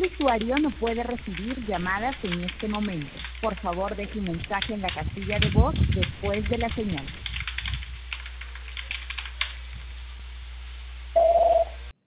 El usuario no puede recibir llamadas en este momento. Por favor, deje un mensaje en la casilla de voz después de la señal.